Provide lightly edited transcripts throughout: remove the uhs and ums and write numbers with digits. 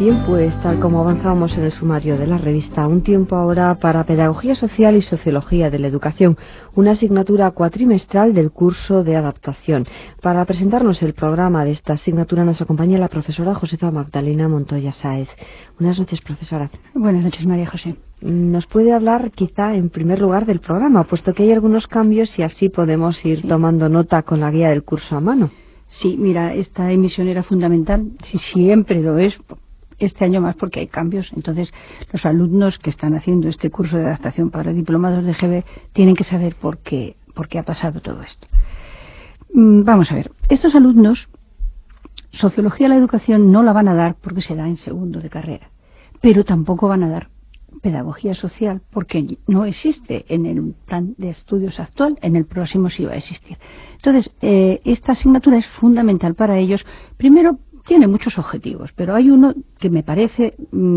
Bien, pues tal como avanzábamos en el sumario de la revista, un tiempo ahora para Pedagogía Social y Sociología de la Educación, una asignatura cuatrimestral del curso de adaptación. Para presentarnos el programa de esta asignatura nos acompaña la profesora Josefa Magdalena Montoya Sáez. Buenas noches, profesora. Buenas noches, María José. ¿Nos puede hablar quizá en primer lugar del programa, puesto que hay algunos cambios y así podemos ir tomando nota con la guía del curso a mano? Sí, mira, esta emisión era fundamental, si siempre lo es, este año más porque hay cambios. Entonces, los alumnos que están haciendo este curso de adaptación para diplomados de GB tienen que saber por qué ha pasado todo esto. Vamos a ver, estos alumnos, Sociología de la Educación no la van a dar porque se da en segundo de carrera, pero tampoco van a dar Pedagogía Social porque no existe en el plan de estudios actual, en el próximo sí va a existir. Entonces, esta asignatura es fundamental para ellos. Primero, tiene muchos objetivos, pero hay uno que me parece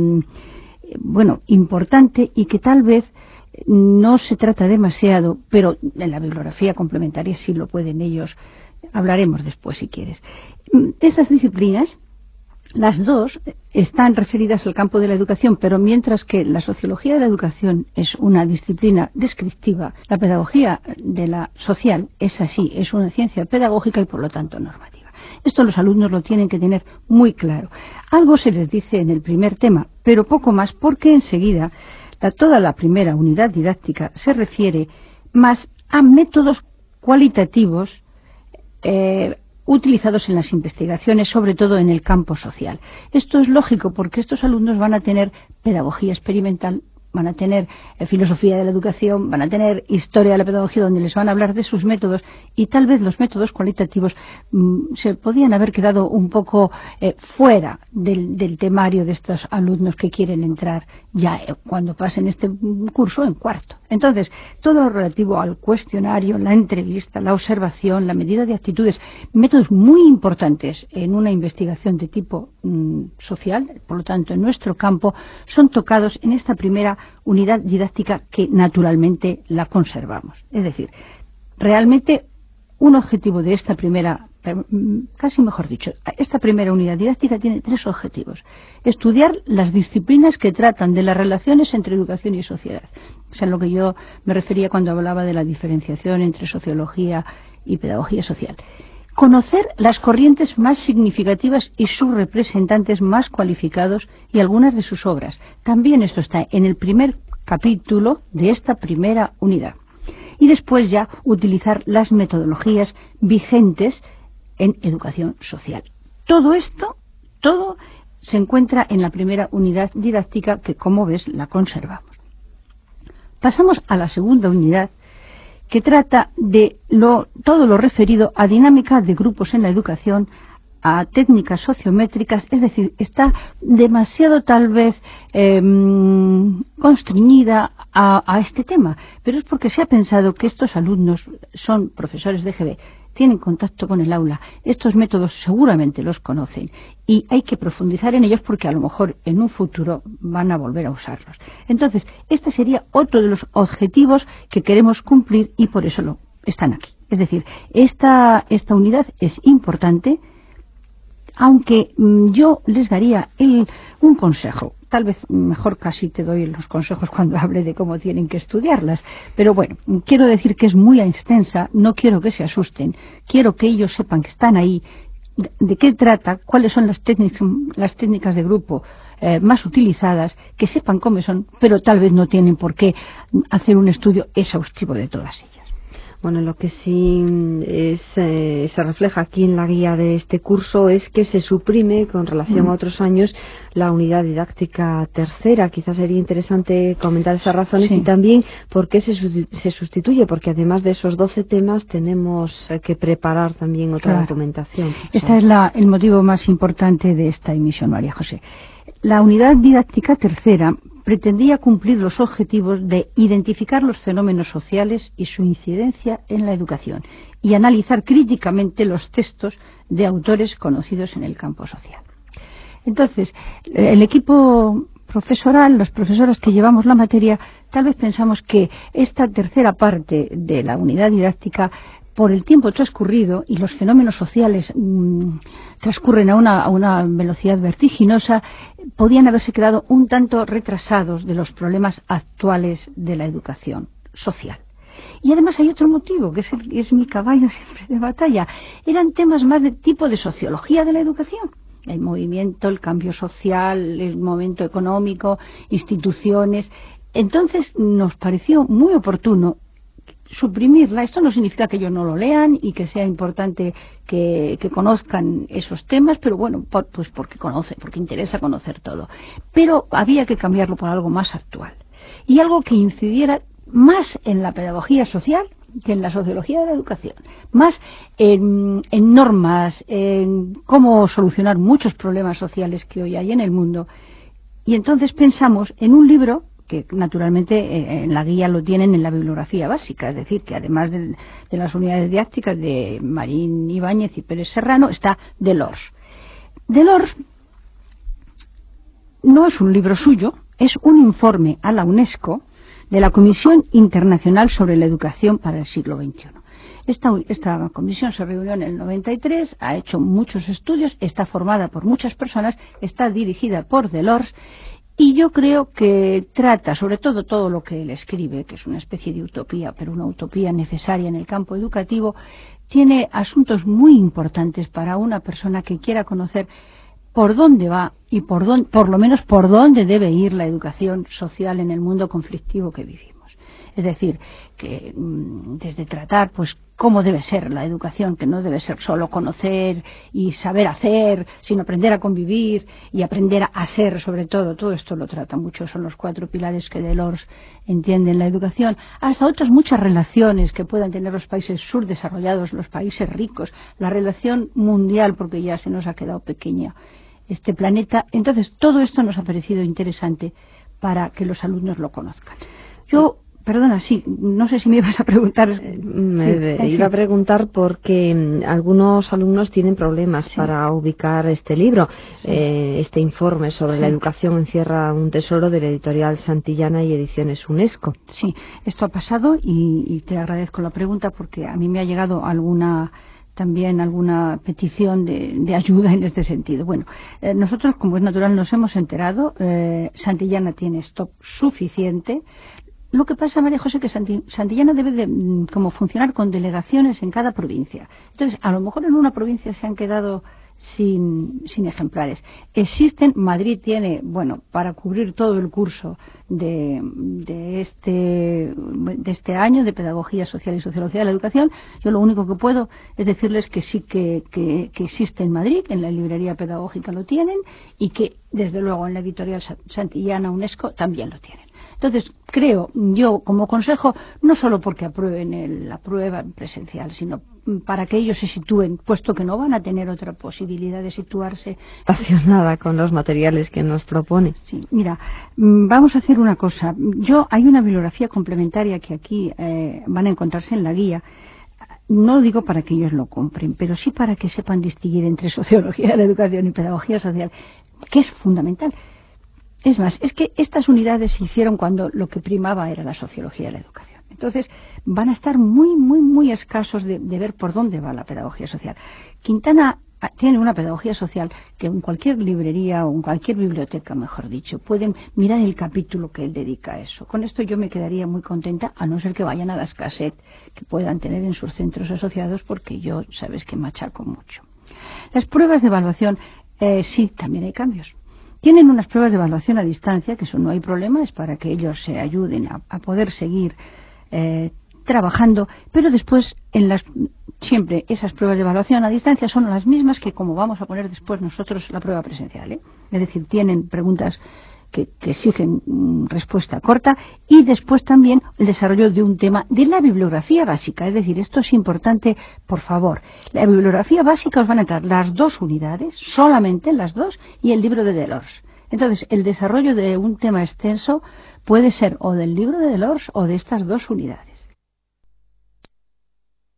importante y que tal vez no se trata demasiado, pero en la bibliografía complementaria sí lo pueden ellos. Hablaremos después si quieres. Esas disciplinas, las dos, están referidas al campo de la educación, pero mientras que la sociología de la educación es una disciplina descriptiva, la pedagogía de la social es así, es una ciencia pedagógica y por lo tanto normativa. Esto los alumnos lo tienen que tener muy claro. Algo se les dice en el primer tema, pero poco más, porque enseguida toda la primera unidad didáctica se refiere más a métodos cualitativos utilizados en las investigaciones, sobre todo en el campo social. Esto es lógico porque estos alumnos van a tener pedagogía experimental, van a tener filosofía de la educación, van a tener historia de la pedagogía, donde les van a hablar de sus métodos, y tal vez los métodos cualitativos se podían haber quedado un poco fuera del temario de estos alumnos que quieren entrar ya cuando pasen este curso en cuarto. Entonces, todo lo relativo al cuestionario, la entrevista, la observación, la medida de actitudes, métodos muy importantes en una investigación de tipo social, por lo tanto en nuestro campo, son tocados en esta primera unidad didáctica que naturalmente la conservamos. Es decir, realmente un objetivo de esta primera, casi mejor dicho, esta primera unidad didáctica tiene tres objetivos. Estudiar las disciplinas que tratan de las relaciones entre educación y sociedad. Es a lo que yo me refería cuando hablaba de la diferenciación entre sociología y pedagogía social. Conocer las corrientes más significativas y sus representantes más cualificados y algunas de sus obras. También esto está en el primer capítulo de esta primera unidad. Y después ya utilizar las metodologías vigentes en educación social. Todo esto, todo se encuentra en la primera unidad didáctica que, como ves, la conservamos. Pasamos a la segunda unidad, que trata de todo lo referido a dinámica de grupos en la educación, a técnicas sociométricas, es decir, está demasiado tal vez constreñida a este tema, pero es porque se ha pensado que estos alumnos son profesores de GB, tienen contacto con el aula, estos métodos seguramente los conocen y hay que profundizar en ellos porque a lo mejor en un futuro van a volver a usarlos. Entonces, este sería otro de los objetivos que queremos cumplir y por eso están aquí. Es decir, esta unidad es importante, aunque yo les daría un consejo. Tal vez mejor casi te doy los consejos cuando hable de cómo tienen que estudiarlas. Pero bueno, quiero decir que es muy extensa, no quiero que se asusten. Quiero que ellos sepan que están ahí, de qué trata, cuáles son las técnicas de grupo más utilizadas, que sepan cómo son, pero tal vez no tienen por qué hacer un estudio exhaustivo de todas ellas. Bueno, lo que sí se refleja aquí en la guía de este curso es que se suprime, con relación a otros años, la unidad didáctica tercera. Quizás sería interesante comentar esas razones y también por qué se sustituye, porque además de esos 12 temas tenemos que preparar también otra documentación. Este es el motivo más importante de esta emisión, María José. La unidad didáctica tercera pretendía cumplir los objetivos de identificar los fenómenos sociales y su incidencia en la educación y analizar críticamente los textos de autores conocidos en el campo social. Entonces, el equipo profesoral, las profesoras que llevamos la materia, tal vez pensamos que esta tercera parte de la unidad didáctica, por el tiempo transcurrido y los fenómenos sociales transcurren a una velocidad vertiginosa, podían haberse quedado un tanto retrasados de los problemas actuales de la educación social. Y además hay otro motivo, que es mi caballo siempre de batalla. Eran temas más de tipo de sociología de la educación. El movimiento, el cambio social, el momento económico, instituciones. Entonces nos pareció muy oportuno suprimirla. Esto no significa que ellos no lo lean y que sea importante que conozcan esos temas, pero bueno, pues porque interesa conocer todo. Pero había que cambiarlo por algo más actual y algo que incidiera más en la pedagogía social que en la sociología de la educación, más en normas, en cómo solucionar muchos problemas sociales que hoy hay en el mundo. Y entonces pensamos en un libro que naturalmente en la guía lo tienen en la bibliografía básica, es decir, que además de las unidades didácticas de Marín Ibáñez y Pérez Serrano está Delors. Delors no es un libro suyo, es un informe a la UNESCO de la Comisión Internacional sobre la Educación para el Siglo XXI. Esta comisión se reunió en el 93, ha hecho muchos estudios, está formada por muchas personas, está dirigida por Delors, y yo creo que trata, sobre todo lo que él escribe, que es una especie de utopía, pero una utopía necesaria en el campo educativo, tiene asuntos muy importantes para una persona que quiera conocer por dónde va y por lo menos por dónde debe ir la educación social en el mundo conflictivo que vivimos. Es decir, que desde tratar pues cómo debe ser la educación, que no debe ser solo conocer y saber hacer, sino aprender a convivir y aprender a ser, sobre todo esto lo trata mucho, son los 4 pilares que Delors entiende en la educación, hasta otras muchas relaciones que puedan tener los países subdesarrollados, los países ricos, la relación mundial, porque ya se nos ha quedado pequeña este planeta. Entonces todo esto nos ha parecido interesante para que los alumnos lo conozcan. Perdona, sí, no sé si me ibas a preguntar. Iba a preguntar porque algunos alumnos tienen problemas para ubicar este libro. Este informe sobre la educación encierra un tesoro de la editorial Santillana y Ediciones UNESCO. Sí, esto ha pasado y te agradezco la pregunta porque a mí me ha llegado alguna petición de ayuda en este sentido. Bueno, nosotros, como es natural, nos hemos enterado. Santillana tiene stock suficiente. Lo que pasa, María José, que Santillana debe de como funcionar con delegaciones en cada provincia. Entonces, a lo mejor en una provincia se han quedado sin ejemplares. Existen, Madrid tiene, para cubrir todo el curso de este año de Pedagogía Social y Sociología de la Educación, yo lo único que puedo es decirles que sí que existe en Madrid, en la librería pedagógica lo tienen, y que desde luego en la editorial Santillana UNESCO también lo tienen. Entonces, creo, yo como consejo, no solo porque aprueben la prueba presencial, sino para que ellos se sitúen, puesto que no van a tener otra posibilidad de situarse. Relacionada con los materiales que nos propone. Sí, mira, vamos a hacer una cosa. Hay una bibliografía complementaria que aquí van a encontrarse en la guía. No digo para que ellos lo compren, pero sí para que sepan distinguir entre sociología de la educación y pedagogía social, que es fundamental. Es más, es que estas unidades se hicieron cuando lo que primaba era la sociología de la educación. Entonces, van a estar muy escasos de ver por dónde va la pedagogía social. Quintana tiene una pedagogía social que en cualquier librería o en cualquier biblioteca, mejor dicho, pueden mirar el capítulo que él dedica a eso. Con esto yo me quedaría muy contenta, a no ser que vayan a las casettes que puedan tener en sus centros asociados, porque yo, sabes que machaco mucho. Las pruebas de evaluación, sí, también hay cambios. Tienen unas pruebas de evaluación a distancia, que eso no hay problema, es para que ellos se ayuden a poder seguir trabajando, pero después siempre esas pruebas de evaluación a distancia son las mismas que como vamos a poner después nosotros la prueba presencial, Es decir, tienen preguntas que exigen respuesta corta y después también el desarrollo de un tema de la bibliografía básica. Es decir, esto es importante, por favor. La bibliografía básica os van a entrar las 2 unidades, solamente las 2, y el libro de Delors. Entonces, el desarrollo de un tema extenso puede ser o del libro de Delors o de estas 2 unidades.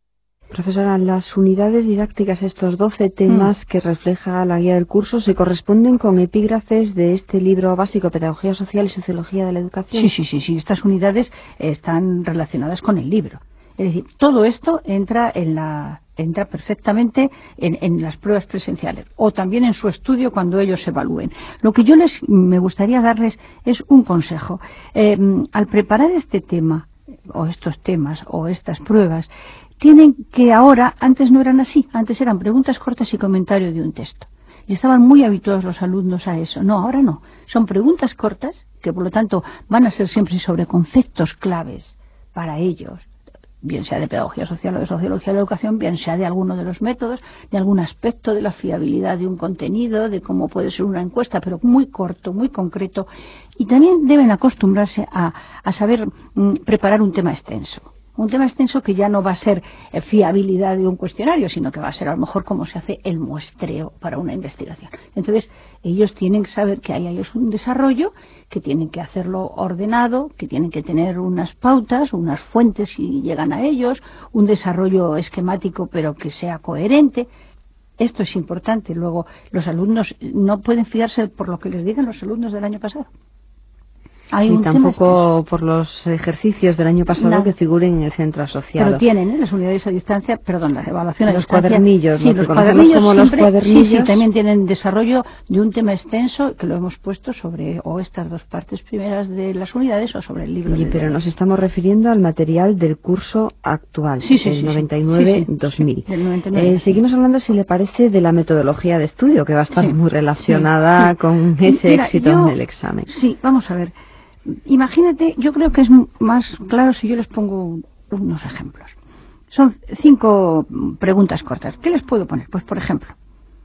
Profesora, las unidades didácticas, estos 12 temas que refleja la guía del curso, ¿se corresponden con epígrafes de este libro básico, Pedagogía Social y Sociología de la Educación? Sí. Estas unidades están relacionadas con el libro. Es decir, todo esto entra perfectamente en las pruebas presenciales o también en su estudio cuando ellos evalúen. Lo que me gustaría darles es un consejo. Al preparar este tema, o estos temas, o estas pruebas, tienen que ahora, antes no eran así, antes eran preguntas cortas y comentario de un texto. Y estaban muy habituados los alumnos a eso. No, ahora no. Son preguntas cortas, que por lo tanto van a ser siempre sobre conceptos claves para ellos, bien sea de pedagogía social o de sociología de la educación, bien sea de alguno de los métodos, de algún aspecto de la fiabilidad de un contenido, de cómo puede ser una encuesta, pero muy corto, muy concreto. Y también deben acostumbrarse a saber preparar un tema extenso. Un tema extenso que ya no va a ser fiabilidad de un cuestionario, sino que va a ser a lo mejor cómo se hace el muestreo para una investigación. Entonces, ellos tienen que saber que ahí hay un desarrollo, que tienen que hacerlo ordenado, que tienen que tener unas pautas, unas fuentes si llegan a ellos, un desarrollo esquemático pero que sea coherente. Esto es importante. Luego, los alumnos no pueden fiarse por lo que les digan los alumnos del año pasado. Y tampoco por los ejercicios del año pasado que figuren en el centro asociado. Pero tienen las unidades a distancia, las evaluaciones a distancia. Cuadernillos, sí, los cuadernillos como siempre, los cuadernillos. Sí, también tienen desarrollo de un tema extenso que lo hemos puesto sobre o estas dos partes primeras de las unidades o sobre el libro. Pero nos estamos refiriendo al material del curso actual, del 99-2000. Del 99. Seguimos hablando, si le parece, de la metodología de estudio, que va a estar muy relacionada con ese éxito en el examen. Sí, vamos a ver. Imagínate, yo creo que es más claro si yo les pongo unos ejemplos. Son 5 preguntas cortas. ¿Qué les puedo poner? Pues, por ejemplo,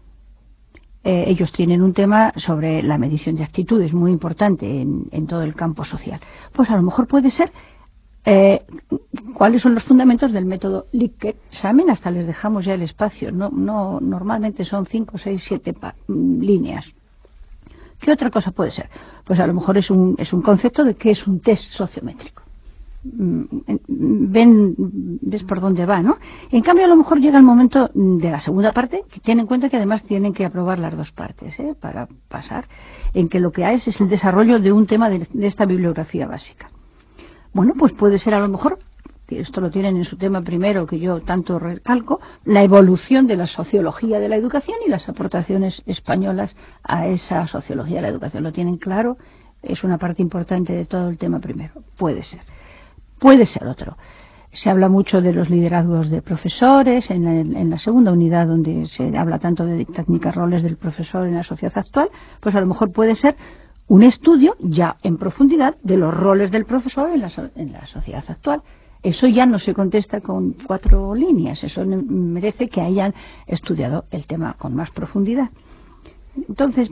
ellos tienen un tema sobre la medición de actitudes muy importante en todo el campo social. Pues a lo mejor puede ser cuáles son los fundamentos del método Likert-Examen. Hasta les dejamos ya el espacio. No, normalmente son 5, 6, 7 líneas. ¿Qué otra cosa puede ser? Pues a lo mejor es un concepto de qué es un test sociométrico. ¿Ves por dónde va, no? En cambio, a lo mejor llega el momento de la segunda parte, que tienen en cuenta que además tienen que aprobar las dos partes, para pasar, en que lo que hay es el desarrollo de un tema de esta bibliografía básica. Bueno, pues puede ser a lo mejor, esto lo tienen en su tema primero, que yo tanto recalco, la evolución de la sociología de la educación y las aportaciones españolas a esa sociología de la educación. Lo tienen claro, es una parte importante de todo el tema primero. Puede ser. Puede ser otro. Se habla mucho de los liderazgos de profesores en la segunda unidad, donde se habla tanto de técnicas, roles del profesor en la sociedad actual. Pues a lo mejor puede ser un estudio ya en profundidad de los roles del profesor en la sociedad actual. Eso ya no se contesta con 4 líneas, eso merece que hayan estudiado el tema con más profundidad. Entonces,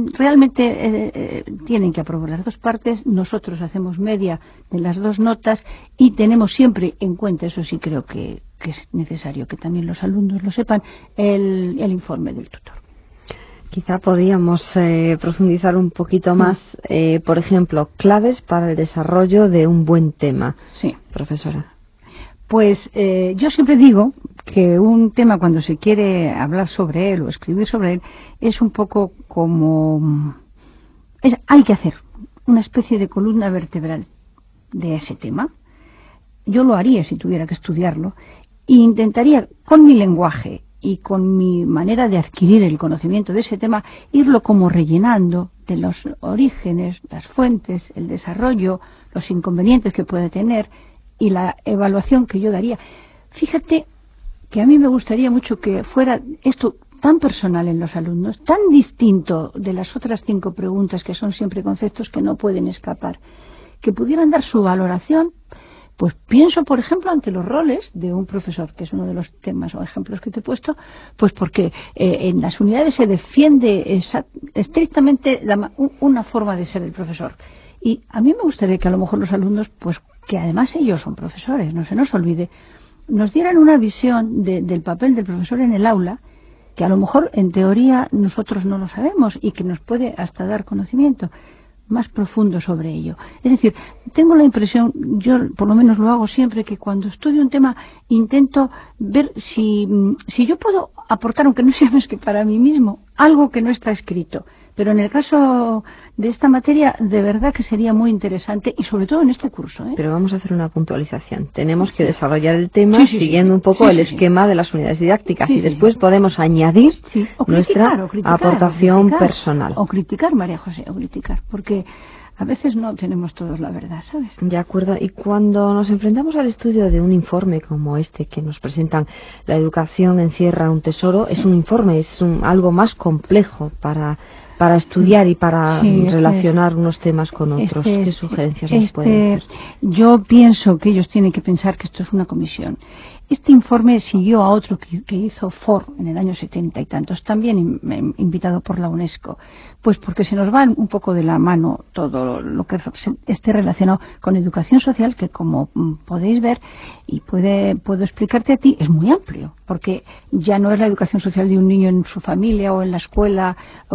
realmente tienen que aprobar las dos partes. Nosotros hacemos media de las 2 notas y tenemos siempre en cuenta, eso sí creo que es necesario que también los alumnos lo sepan, el informe del tutor. Quizá podríamos profundizar un poquito más, por ejemplo, claves para el desarrollo de un buen tema. Sí. Profesora. Pues yo siempre digo que un tema, cuando se quiere hablar sobre él o escribir sobre él, es un poco como... hay que hacer una especie de columna vertebral de ese tema. Yo lo haría si tuviera que estudiarlo e intentaría, con mi lenguaje y con mi manera de adquirir el conocimiento de ese tema, irlo como rellenando de los orígenes, las fuentes, el desarrollo, los inconvenientes que puede tener y la evaluación que yo daría. Fíjate que a mí me gustaría mucho que fuera esto tan personal en los alumnos, tan distinto de las otras 5 preguntas que son siempre conceptos que no pueden escapar, que pudieran dar su valoración. Pues pienso, por ejemplo, ante los roles de un profesor, que es uno de los temas o ejemplos que te he puesto, pues porque en las unidades se defiende estrictamente una forma de ser el profesor. Y a mí me gustaría que a lo mejor los alumnos, pues que además ellos son profesores, no se nos olvide, nos dieran una visión del papel del profesor en el aula, que a lo mejor en teoría nosotros no lo sabemos y que nos puede hasta dar conocimiento. más profundo sobre ello. Es decir, tengo la impresión, yo por lo menos lo hago siempre, que cuando estudio un tema intento ver si yo puedo aportar, aunque no sea más que para mí mismo, algo que no está escrito. Pero en el caso de esta materia, de verdad que sería muy interesante, y sobre todo en este curso. Pero vamos a hacer una puntualización. Tenemos que desarrollar el tema siguiendo un poco el esquema de las unidades didácticas y después podemos añadir nuestra aportación personal. O criticar, María José, porque a veces no tenemos todos la verdad, ¿sabes? De acuerdo. Y cuando nos enfrentamos al estudio de un informe como este que nos presentan, La educación encierra un tesoro, es un informe, es algo más complejo para estudiar y para relacionar unos temas con otros. ¿Qué sugerencias nos pueden hacer? Yo pienso que ellos tienen que pensar que esto es una comisión. Este informe siguió a otro que hizo Ford en el año 70 y tantos, también invitado por la UNESCO, pues porque se nos va un poco de la mano todo lo que esté relacionado con educación social, que como podéis ver, y puedo explicarte a ti, es muy amplio, porque ya no es la educación social de un niño en su familia o en la escuela,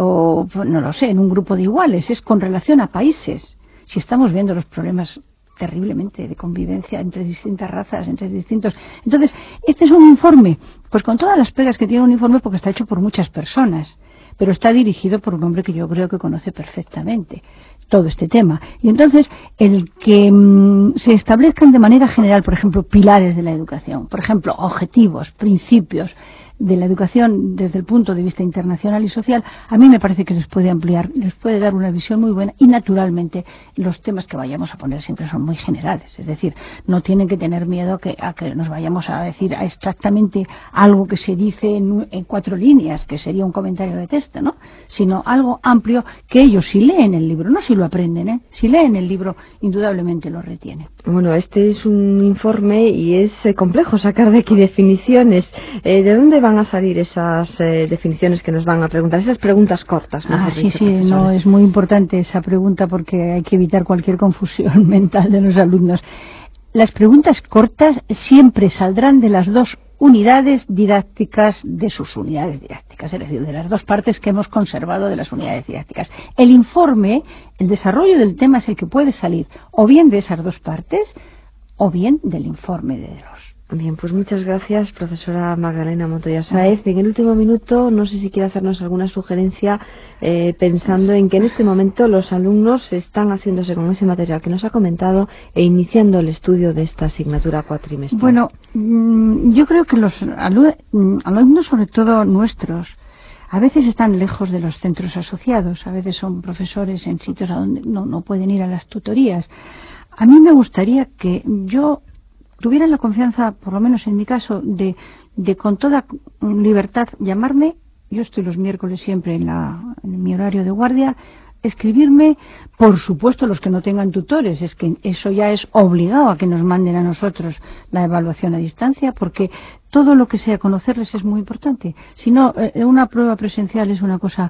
o no lo sé, en un grupo de iguales, es con relación a países. Si estamos viendo los problemas terriblemente de convivencia entre distintas razas, entre distintos. Entonces, este es un informe, pues con todas las pegas que tiene un informe, porque está hecho por muchas personas, pero está dirigido por un hombre que yo creo que conoce perfectamente todo este tema. Y entonces, el que se establezcan de manera general, por ejemplo, pilares de la educación, por ejemplo, objetivos, principios de la educación desde el punto de vista internacional y social, a mí me parece que les puede ampliar, les puede dar una visión muy buena, y naturalmente los temas que vayamos a poner siempre son muy generales, es decir, no tienen que tener miedo a que nos vayamos a decir exactamente algo que se dice en 4 líneas, que sería un comentario de texto, ¿no? Sino algo amplio que ellos, si leen el libro, no si lo aprenden, si leen el libro, indudablemente lo retienen. Bueno, este es un informe y es complejo sacar de aquí definiciones. ¿De dónde van a salir esas definiciones que nos van a preguntar? Esas preguntas cortas. No, es muy importante esa pregunta porque hay que evitar cualquier confusión mental de los alumnos. Las preguntas cortas siempre saldrán de las 2 unidades didácticas de sus unidades didácticas, es decir, de las 2 partes que hemos conservado de las unidades didácticas. El informe, el desarrollo del tema es el que puede salir o bien de esas 2 partes o bien del informe de los. Bien, pues muchas gracias, profesora Magdalena Montoya Sáez. En el último minuto, no sé si quiere hacernos alguna sugerencia, pensando en que en este momento los alumnos están haciéndose con ese material que nos ha comentado e iniciando el estudio de esta asignatura cuatrimestral. Bueno, yo creo que los alumnos, sobre todo nuestros, a veces están lejos de los centros asociados, a veces son profesores en sitios a donde no pueden ir a las tutorías. A mí me gustaría que yo tuvieran la confianza, por lo menos en mi caso, de con toda libertad llamarme. Yo estoy los miércoles siempre en mi horario de guardia, escribirme, por supuesto los que no tengan tutores, es que eso ya es obligado a que nos manden a nosotros la evaluación a distancia, porque todo lo que sea conocerles es muy importante. Si no, una prueba presencial es una cosa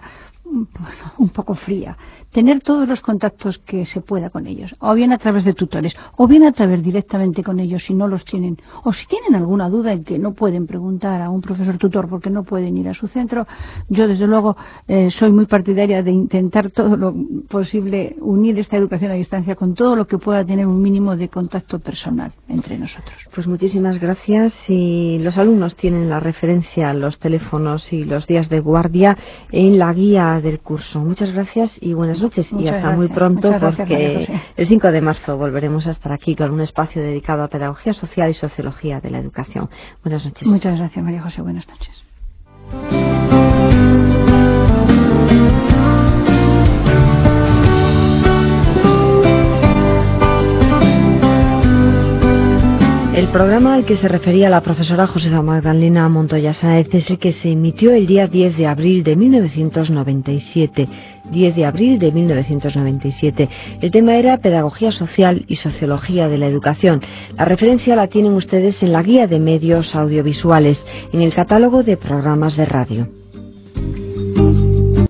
un poco fría. Tener todos los contactos que se pueda con ellos, o bien a través de tutores, o bien a través directamente con ellos si no los tienen, o si tienen alguna duda en que no pueden preguntar a un profesor tutor porque no pueden ir a su centro. Yo desde luego soy muy partidaria de intentar todo lo posible unir esta educación a distancia con todo lo que pueda tener un mínimo de contacto personal entre nosotros. Pues muchísimas gracias. Y los alumnos tienen la referencia, los teléfonos y los días de guardia en la guía del curso. Muchas gracias y buenas noches. Y hasta muy pronto, porque el 5 de marzo volveremos a estar aquí con un espacio dedicado a pedagogía social y sociología de la educación. Buenas noches. Muchas gracias, María José. Buenas noches. El programa al que se refería la profesora Josefa Magdalena Montoya Sáez es el que se emitió el día 10 de abril de 1997. 10 de abril de 1997. El tema era Pedagogía Social y Sociología de la Educación. La referencia la tienen ustedes en la Guía de Medios Audiovisuales, en el catálogo de programas de radio.